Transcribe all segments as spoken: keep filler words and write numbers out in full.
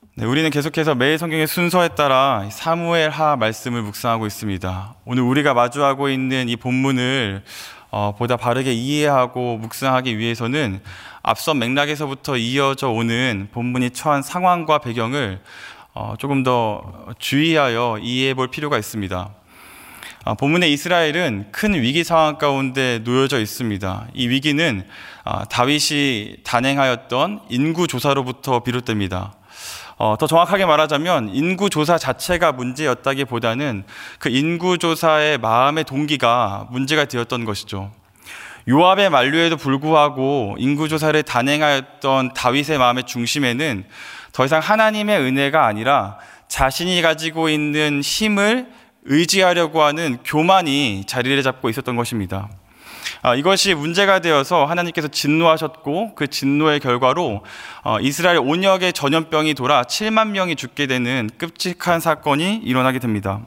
네, 우리는 계속해서 매일 성경의 순서에 따라 사무엘하 말씀을 묵상하고 있습니다. 오늘 우리가 마주하고 있는 이 본문을 어, 보다 바르게 이해하고 묵상하기 위해서는 앞선 맥락에서부터 이어져 오는 본문이 처한 상황과 배경을 어, 조금 더 주의하여 이해해 볼 필요가 있습니다. 어, 본문의 이스라엘은 큰 위기 상황 가운데 놓여져 있습니다. 이 위기는 어, 다윗이 단행하였던 인구조사로부터 비롯됩니다. 어, 더 정확하게 말하자면 인구조사 자체가 문제였다기보다는 그 인구조사의 마음의 동기가 문제가 되었던 것이죠. 요압의 만류에도 불구하고 인구조사를 단행하였던 다윗의 마음의 중심에는 더 이상 하나님의 은혜가 아니라 자신이 가지고 있는 힘을 의지하려고 하는 교만이 자리를 잡고 있었던 것입니다. 아, 이것이 문제가 되어서 하나님께서 진노하셨고 그 진노의 결과로 어, 이스라엘 온역의 전염병이 돌아 칠만 명이 죽게 되는 끔찍한 사건이 일어나게 됩니다.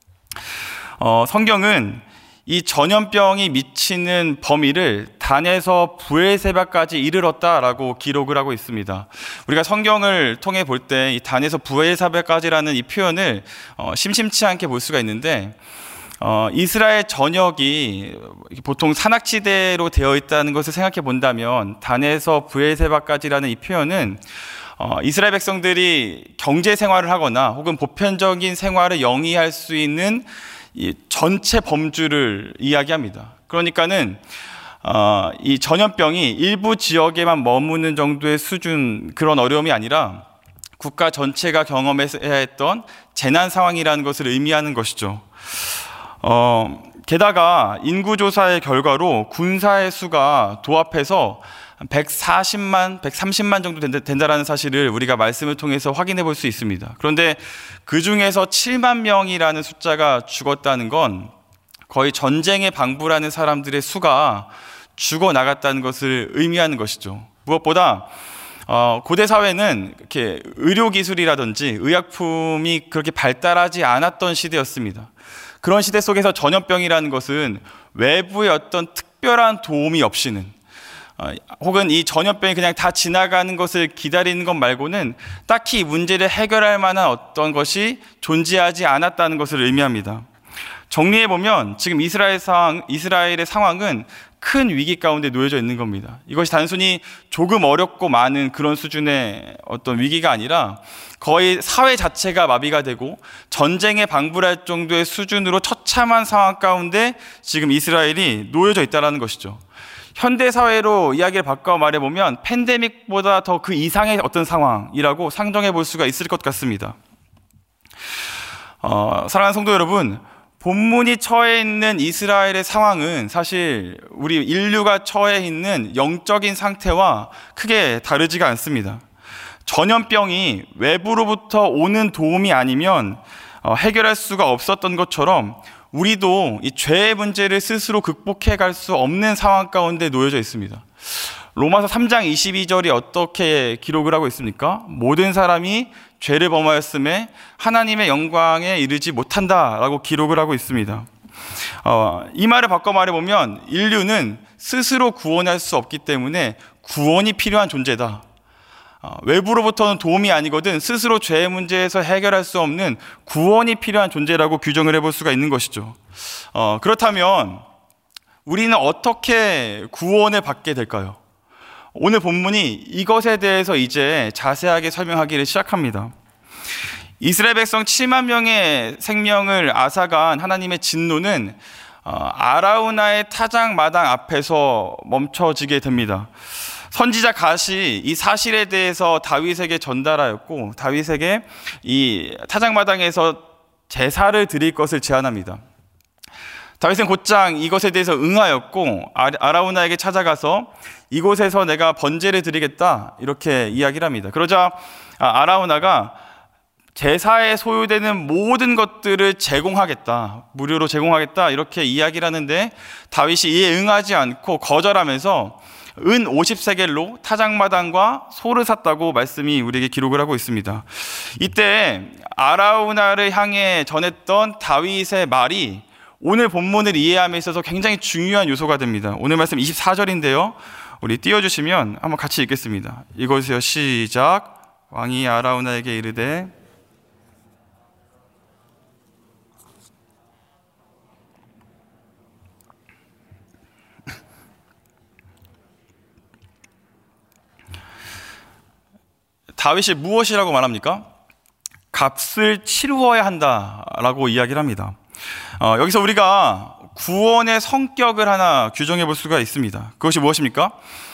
어, 성경은 이 전염병이 미치는 범위를 단에서 브엘세바까지 이르렀다라고 기록을 하고 있습니다. 우리가 성경을 통해 볼 때 이 단에서 브엘세바까지라는 이 표현을 어, 심심치 않게 볼 수가 있는데 어, 이스라엘 전역이 보통 산악지대로 되어 있다는 것을 생각해 본다면 단에서 브엘세바까지라는 이 표현은 어, 이스라엘 백성들이 경제 생활을 하거나 혹은 보편적인 생활을 영위할 수 있는 이 전체 범주를 이야기합니다. 그러니까는 어, 이 전염병이 일부 지역에만 머무는 정도의 수준, 그런 어려움이 아니라 국가 전체가 경험해야 했던 재난 상황이라는 것을 의미하는 것이죠. 어, 게다가 인구조사의 결과로 군사의 수가 도합해서 백사십만, 백삼십만 정도 된다라는 사실을 우리가 말씀을 통해서 확인해 볼 수 있습니다. 그런데 그 중에서 칠만 명이라는 숫자가 죽었다는 건 거의 전쟁에 방불하는 사람들의 수가 죽어 나갔다는 것을 의미하는 것이죠. 무엇보다 어, 고대 사회는 이렇게 의료기술이라든지 의약품이 그렇게 발달하지 않았던 시대였습니다. 그런 시대 속에서 전염병이라는 것은 외부의 어떤 특별한 도움이 없이는 어, 혹은 이 전염병이 그냥 다 지나가는 것을 기다리는 것 말고는 딱히 문제를 해결할 만한 어떤 것이 존재하지 않았다는 것을 의미합니다. 정리해보면 지금 이스라엘 상황, 이스라엘의 상황은 큰 위기 가운데 놓여져 있는 겁니다. 이것이 단순히 조금 어렵고 많은 그런 수준의 어떤 위기가 아니라 거의 사회 자체가 마비가 되고 전쟁에 방불할 정도의 수준으로 처참한 상황 가운데 지금 이스라엘이 놓여져 있다는 것이죠. 현대사회로 이야기를 바꿔 말해보면 팬데믹보다 더 그 이상의 어떤 상황이라고 상정해 볼 수가 있을 것 같습니다. 어, 사랑하는 성도 여러분, 본문이 처해 있는 이스라엘의 상황은 사실 우리 인류가 처해 있는 영적인 상태와 크게 다르지가 않습니다. 전염병이 외부로부터 오는 도움이 아니면 해결할 수가 없었던 것처럼 우리도 이 죄의 문제를 스스로 극복해 갈 수 없는 상황 가운데 놓여져 있습니다. 로마서 삼 장 이십이 절이 어떻게 기록을 하고 있습니까? 모든 사람이 죄를 범하였음에 하나님의 영광에 이르지 못한다라고 기록을 하고 있습니다. 어, 이 말을 바꿔 말해보면 인류는 스스로 구원할 수 없기 때문에 구원이 필요한 존재다. 어, 외부로부터는 도움이 아니거든 스스로 죄의 문제에서 해결할 수 없는 구원이 필요한 존재라고 규정을 해볼 수가 있는 것이죠. 어, 그렇다면 우리는 어떻게 구원을 받게 될까요? 오늘 본문이 이것에 대해서 이제 자세하게 설명하기를 시작합니다. 이스라엘 백성 칠만 명의 생명을 앗아간 하나님의 진노는 아라우나의 타작마당 앞에서 멈춰지게 됩니다. 선지자 갓이 이 사실에 대해서 다윗에게 전달하였고 다윗에게 이 타작마당에서 제사를 드릴 것을 제안합니다. 다윗은 곧장 이것에 대해서 응하였고 아라우나에게 찾아가서 이곳에서 내가 번제를 드리겠다 이렇게 이야기를 합니다. 그러자 아라우나가 제사에 소요되는 모든 것들을 제공하겠다, 무료로 제공하겠다 이렇게 이야기를 하는데 다윗이 이에 응하지 않고 거절하면서 은 오십 세겔로 타작마당과 소를 샀다고 말씀이 우리에게 기록을 하고 있습니다. 이때 아라우나를 향해 전했던 다윗의 말이 오늘 본문을 이해함에 있어서 굉장히 중요한 요소가 됩니다. 오늘 말씀 이십사 절인데요. 우리 띄워주시면 한번 같이 읽겠습니다. 이곳에요 시작. 왕이 아라우나에게 이르되 다윗이 무엇이라고 말합니까? gat을 치루어야 한다라고 이야기를 합니다. 어, 여기서 우리가 구원의 성격을 하나 규정해 볼 수가 있습니다. 그것이 무엇입니까?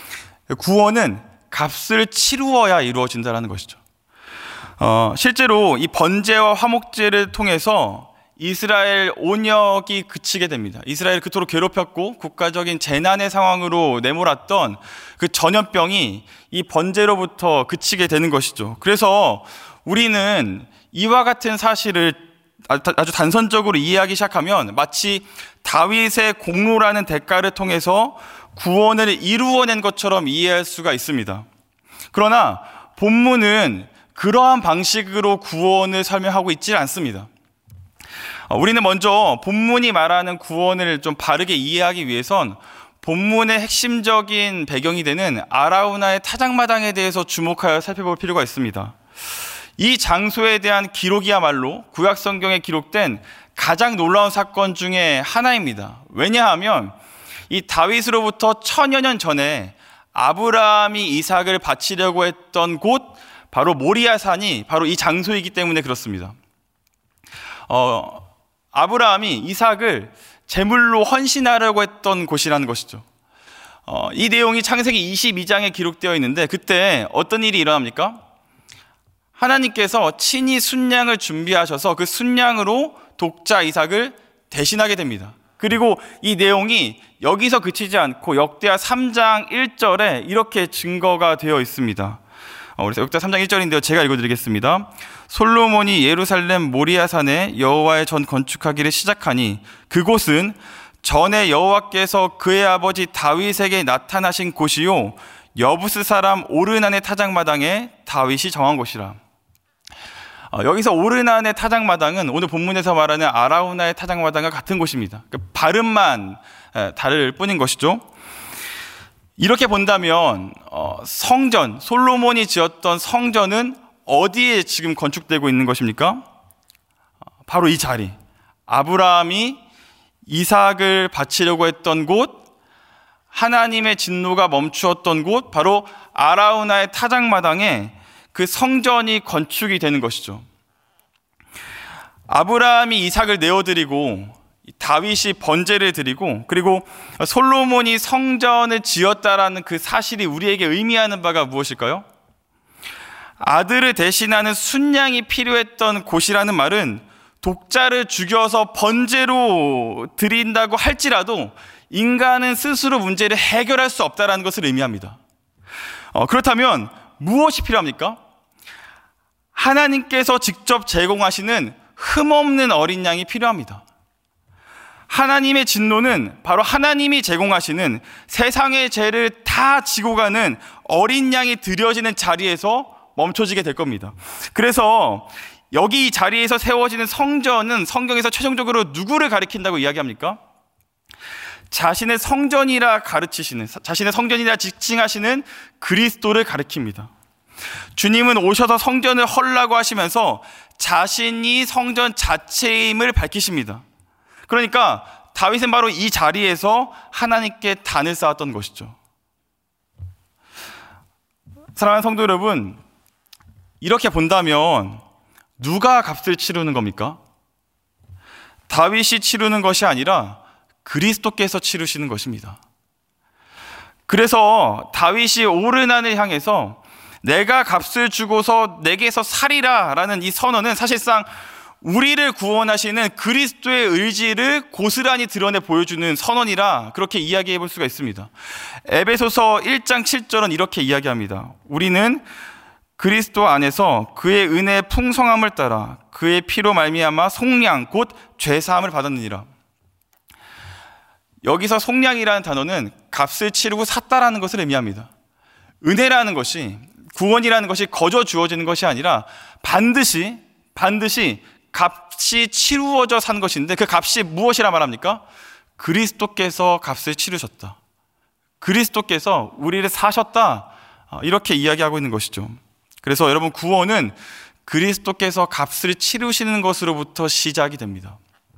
구원은 gat을 치루어야 이루어진다는 것이죠. 어, 실제로 이 번제와 화목제를 통해서 이스라엘 온역이 그치게 됩니다. 이스라엘 그토록 괴롭혔고 국가적인 재난의 상황으로 내몰았던 그 전염병이 이 번제로부터 그치게 되는 것이죠. 그래서 우리는 이와 같은 사실을 아주 단선적으로 이해하기 시작하면 마치 다윗의 공로라는 대가를 통해서 구원을 이루어낸 것처럼 이해할 수가 있습니다. 그러나 본문은 그러한 방식으로 구원을 설명하고 있지 않습니다. 우리는 먼저 본문이 말하는 구원을 좀 바르게 이해하기 위해선 본문의 핵심적인 배경이 되는 아라우나의 타작마당에 대해서 주목하여 살펴볼 필요가 있습니다. 이 장소에 대한 기록이야말로 구약 성경에 기록된 가장 놀라운 사건 중에 하나입니다. 왜냐하면 이 다윗으로부터 천여 년 전에 아브라함이 이삭을 바치려고 했던 곳, 바로 모리아산이 바로 이 장소이기 때문에 그렇습니다. 어, 아브라함이 이삭을 제물로 헌신하려고 했던 곳이라는 것이죠. 어, 이 내용이 창세기 이십이 장에 기록되어 있는데 그때 어떤 일이 일어납니까? 하나님께서 친히 순양을 준비하셔서 그 순양으로 독자 이삭을 대신하게 됩니다. 그리고 이 내용이 여기서 그치지 않고 역대하 삼 장 일 절에 이렇게 증거가 되어 있습니다. 그래서 역대하 삼 장 일 절인데요. 제가 읽어드리겠습니다. 솔로몬이 예루살렘 모리아산에 여호와의 전 건축하기를 시작하니 그곳은 전에 여호와께서 그의 아버지 다윗에게 나타나신 곳이요 여부스 사람 오르난의 타작마당에 다윗이 정한 곳이라. 어, 여기서 오르난의 타작마당은 오늘 본문에서 말하는 아라우나의 타작마당과 같은 곳입니다. 그 발음만 에, 다를 뿐인 것이죠. 이렇게 본다면 어, 성전, 솔로몬이 지었던 성전은 어디에 지금 건축되고 있는 것입니까? 바로 이 자리, 아브라함이 이삭을 바치려고 했던 곳, 하나님의 진노가 멈추었던 곳, 바로 아라우나의 타작마당에 그 성전이 건축이 되는 것이죠. 아브라함이 이삭을 내어드리고 다윗이 번제를 드리고 그리고 솔로몬이 성전을 지었다라는 그 사실이 우리에게 의미하는 바가 무엇일까요? 아들을 대신하는 순양이 필요했던 곳이라는 말은 독자를 죽여서 번제로 드린다고 할지라도 인간은 스스로 문제를 해결할 수 없다는 것을 의미합니다. 어, 그렇다면 무엇이 필요합니까? 하나님께서 직접 제공하시는 흠없는 어린 양이 필요합니다. 하나님의 진노는 바로 하나님이 제공하시는 세상의 죄를 다 지고 가는 어린 양이 드려지는 자리에서 멈춰지게 될 겁니다. 그래서 여기 이 자리에서 세워지는 성전은 성경에서 최종적으로 누구를 가리킨다고 이야기합니까? 자신의 성전이라 가르치시는, 자신의 성전이라 지칭하시는 그리스도를 가리킵니다. 주님은 오셔서 성전을 헐라고 하시면서 자신이 성전 자체임을 밝히십니다. 그러니까 다윗은 바로 이 자리에서 하나님께 단을 쌓았던 것이죠. 사랑하는 성도 여러분, 이렇게 본다면 누가 값을 치르는 겁니까? 다윗이 치르는 것이 아니라 그리스도께서 치르시는 것입니다. 그래서 다윗이 오르난을 향해서 내가 값을 주고서 내게서 살이라 라는 이 선언은 사실상 우리를 구원하시는 그리스도의 의지를 고스란히 드러내 보여주는 선언이라 그렇게 이야기해 볼 수가 있습니다. 에베소서 일 장 칠 절은 이렇게 이야기합니다. 우리는 그리스도 안에서 그의 은혜의 풍성함을 따라 그의 피로 말미암아 속량 곧 죄사함을 받았느니라. 여기서 속량이라는 단어는 값을 치르고 샀다라는 것을 의미합니다. 은혜라는 것이, 구원이라는 것이 거저 주어지는 것이 아니라 반드시 반드시 값이 치루어져 산 것인데 그 값이 무엇이라 말합니까? 그리스도께서 값을 치르셨다. 그리스도께서 우리를 사셨다. 이렇게 이야기하고 있는 것이죠. 그래서 여러분, 구원은 그리스도께서 값을 치르시는 것으로부터 시작이 됩니다.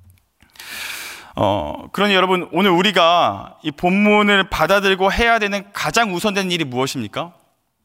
어, 그러니 여러분, 오늘 우리가 이 본문을 받아들고 해야 되는 가장 우선된 일이 무엇입니까?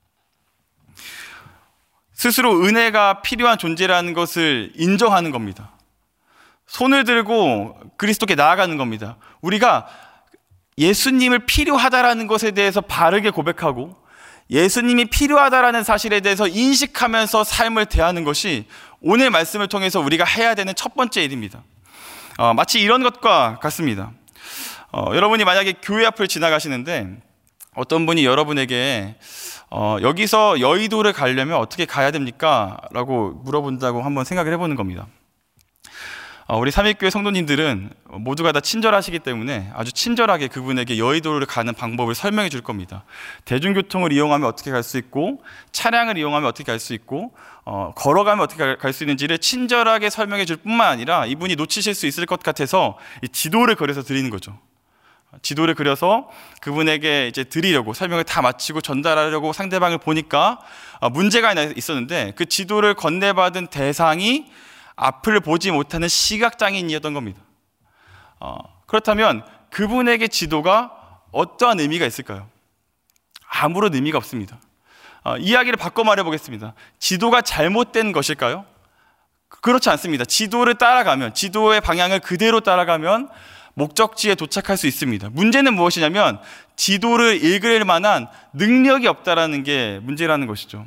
스스로 은혜가 필요한 존재라는 것을 인정하는 겁니다. 손을 들고 그리스도께 나아가는 겁니다. 우리가 예수님을 필요하다라는 것에 대해서 바르게 고백하고 예수님이 필요하다라는 사실에 대해서 인식하면서 삶을 대하는 것이 오늘 말씀을 통해서 우리가 해야 되는 첫 번째 일입니다. 어, 마치 이런 것과 같습니다. 어, 여러분이 만약에 교회 앞을 지나가시는데 어떤 분이 여러분에게 어, 여기서 여의도를 가려면 어떻게 가야 됩니까? 라고 물어본다고 한번 생각을 해보는 겁니다. 어, 우리 삼일교회 성도님들은 모두가 다 친절하시기 때문에 아주 친절하게 그분에게 여의도를 가는 방법을 설명해 줄 겁니다. 대중교통을 이용하면 어떻게 갈 수 있고, 차량을 이용하면 어떻게 갈 수 있고, 어, 걸어가면 어떻게 갈 수 있는지를 친절하게 설명해 줄 뿐만 아니라 이분이 놓치실 수 있을 것 같아서 이 지도를 그려서 드리는 거죠. 지도를 그려서 그분에게 이제 드리려고, 설명을 다 마치고 전달하려고 상대방을 보니까 문제가 하나 있었는데, 그 지도를 건네받은 대상이 앞을 보지 못하는 시각장애인이었던 겁니다. 어, 그렇다면 그분에게 지도가 어떠한 의미가 있을까요? 아무런 의미가 없습니다. 어, 이야기를 바꿔 말해보겠습니다. 지도가 잘못된 것일까요? 그렇지 않습니다. 지도를 따라가면, 지도의 방향을 그대로 따라가면 목적지에 도착할 수 있습니다. 문제는 무엇이냐면 지도를 읽을 만한 능력이 없다라는 게 문제라는 것이죠.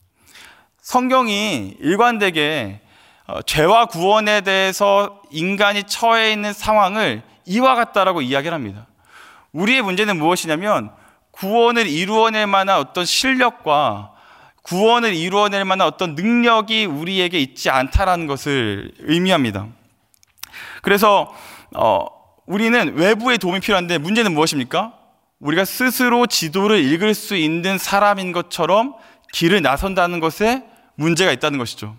성경이 일관되게 어, 죄와 구원에 대해서 인간이 처해 있는 상황을 이와 같다라고 이야기를 합니다. 우리의 문제는 무엇이냐면 구원을 이루어낼 만한 어떤 실력과 구원을 이루어낼 만한 어떤 능력이 우리에게 있지 않다라는 것을 의미합니다. 그래서 어, 우리는 외부의 도움이 필요한데 문제는 무엇입니까? 우리가 스스로 지도를 읽을 수 있는 사람인 것처럼 길을 나선다는 것에 문제가 있다는 것이죠.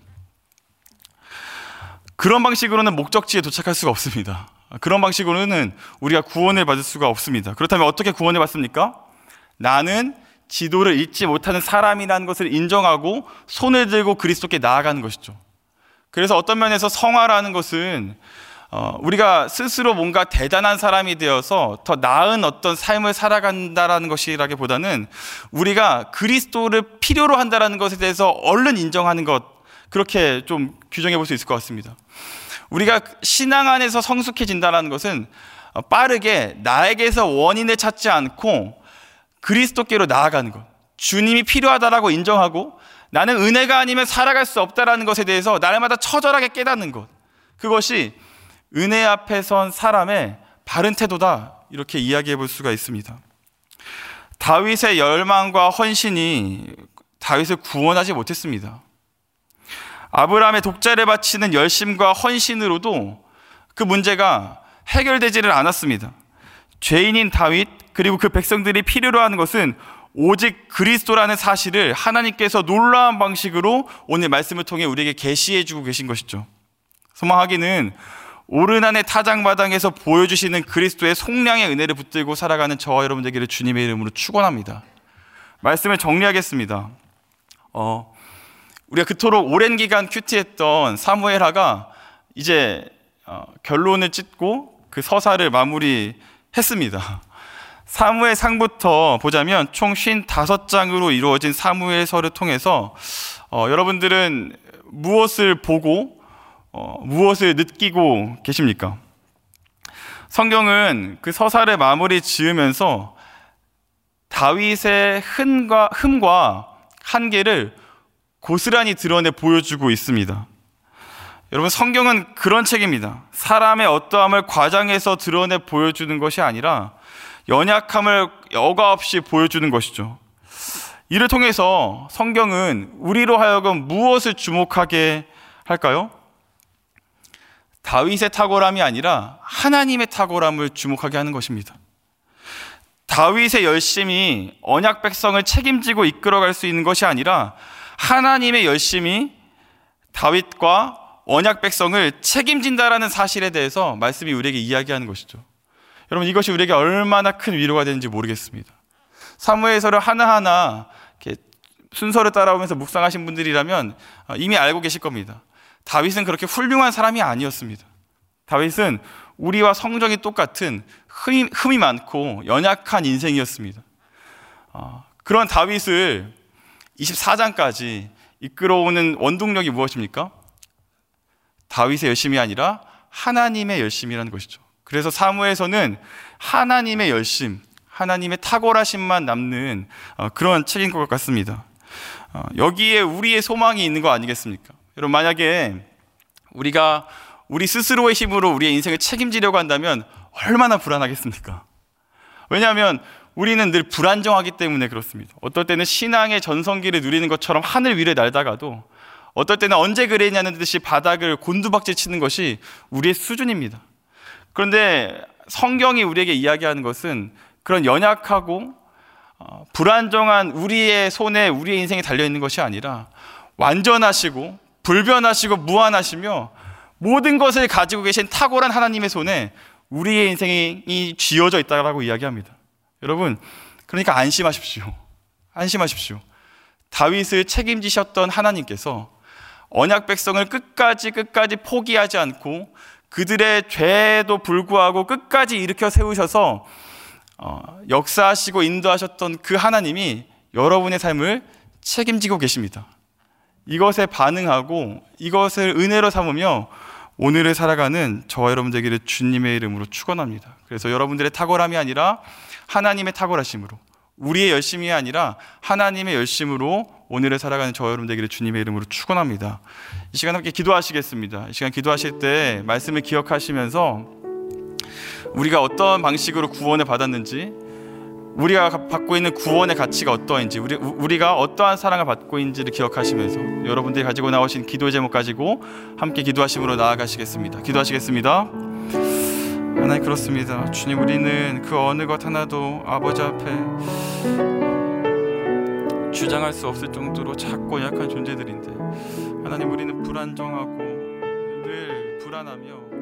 그런 방식으로는 목적지에 도착할 수가 없습니다. 그런 방식으로는 우리가 구원을 받을 수가 없습니다. 그렇다면 어떻게 구원을 받습니까? 나는 지도를 읽지 못하는 사람이라는 것을 인정하고 손을 들고 그리스도께 나아가는 것이죠. 그래서 어떤 면에서 성화라는 것은 어, 우리가 스스로 뭔가 대단한 사람이 되어서 더 나은 어떤 삶을 살아간다라는 것이라기보다는 우리가 그리스도를 필요로 한다라는 것에 대해서 얼른 인정하는 것, 그렇게 좀 규정해 볼 수 있을 것 같습니다. 우리가 신앙 안에서 성숙해진다는 것은 빠르게 나에게서 원인을 찾지 않고 그리스도께로 나아가는 것, 주님이 필요하다라고 인정하고 나는 은혜가 아니면 살아갈 수 없다라는 것에 대해서 날마다 처절하게 깨닫는 것, 그것이 은혜 앞에 선 사람의 바른 태도다, 이렇게 이야기해 볼 수가 있습니다. 다윗의 열망과 헌신이 다윗을 구원하지 못했습니다. 아브라함의 독자를 바치는 열심과 헌신으로도 그 문제가 해결되지를 않았습니다. 죄인인 다윗 그리고 그 백성들이 필요로 하는 것은 오직 그리스도라는 사실을 하나님께서 놀라운 방식으로 오늘 말씀을 통해 우리에게 계시해 주고 계신 것이죠. 소망하기는 오르난의 타작마당에서 보여주시는 그리스도의 속량의 은혜를 붙들고 살아가는 저와 여러분 되기를 주님의 이름으로 축원합니다. 말씀을 정리하겠습니다. 어, 우리가 그토록 오랜 기간 큐티했던 사무엘하가 이제 어, 결론을 찢고 그 서사를 마무리했습니다. 사무엘 상부터 보자면 총 오십오 장으로 이루어진 사무엘서를 통해서 어, 여러분들은 무엇을 보고 어, 무엇을 느끼고 계십니까? 성경은 그 서사를 마무리 지으면서 다윗의 흠과, 흠과 한계를 고스란히 드러내 보여주고 있습니다. 여러분, 성경은 그런 책입니다. 사람의 어떠함을 과장해서 드러내 보여주는 것이 아니라 연약함을 여과 없이 보여주는 것이죠. 이를 통해서 성경은 우리로 하여금 무엇을 주목하게 할까요? 다윗의 탁월함이 아니라 하나님의 탁월함을 주목하게 하는 것입니다. 다윗의 열심이 언약 백성을 책임지고 이끌어갈 수 있는 것이 아니라 하나님의 열심이 다윗과 언약 백성을 책임진다라는 사실에 대해서 말씀이 우리에게 이야기하는 것이죠. 여러분, 이것이 우리에게 얼마나 큰 위로가 되는지 모르겠습니다. 사무엘서를 하나하나 이렇게 순서를 따라오면서 묵상하신 분들이라면 이미 알고 계실 겁니다. 다윗은 그렇게 훌륭한 사람이 아니었습니다. 다윗은 우리와 성정이 똑같은 흠이, 흠이 많고 연약한 인생이었습니다. 어, 그런 다윗을 이십사 장까지 이끌어오는 원동력이 무엇입니까? 다윗의 열심이 아니라 하나님의 열심이라는 것이죠. 그래서 사무엘서는 하나님의 열심, 하나님의 탁월하심만 남는 그런 책인 것 같습니다. 여기에 우리의 소망이 있는 거 아니겠습니까? 여러분, 만약에 우리가 우리 스스로의 힘으로 우리의 인생을 책임지려고 한다면 얼마나 불안하겠습니까? 왜냐하면 우리는 늘 불안정하기 때문에 그렇습니다. 어떨 때는 신앙의 전성기를 누리는 것처럼 하늘 위를 날다가도 어떨 때는 언제 그랬냐는 듯이 바닥을 곤두박질 치는 것이 우리의 수준입니다. 그런데 성경이 우리에게 이야기하는 것은 그런 연약하고 어, 불안정한 우리의 손에 우리의 인생이 달려있는 것이 아니라 완전하시고 불변하시고 무한하시며 모든 것을 가지고 계신 탁월한 하나님의 손에 우리의 인생이 쥐어져 있다고 이야기합니다. 여러분, 그러니까 안심하십시오. 안심하십시오. 다윗을 책임지셨던 하나님께서 언약 백성을 끝까지 끝까지 포기하지 않고 그들의 죄에도 불구하고 끝까지 일으켜 세우셔서 어, 역사하시고 인도하셨던 그 하나님이 여러분의 삶을 책임지고 계십니다. 이것에 반응하고 이것을 은혜로 삼으며 오늘을 살아가는 저와 여러분 되기를 주님의 이름으로 축원합니다. 그래서 여러분들의 탁월함이 아니라 하나님의 탁월하심으로, 우리의 열심이 아니라 하나님의 열심으로 오늘을 살아가는 저와 여러분 되기를 주님의 이름으로 축원합니다. 이 시간 함께 기도하시겠습니다. 이 시간 기도하실 때 말씀을 기억하시면서 우리가 어떤 방식으로 구원을 받았는지, 우리가 받고 있는 구원의 가치가 어떠한지, 우리, 우리가 어떠한 사랑을 받고 있는지를 기억하시면서 여러분들이 가지고 나오신 기도의 제목 가지고 함께 기도하심으로 나아가시겠습니다. 기도하시겠습니다. 하나님, 그렇습니다. 주님, 우리는 그 어느 것 하나도 아버지 앞에 주장할 수 없을 정도로 작고 약한 존재들인데, 하나님, 우리는 불안정하고 늘 불안하며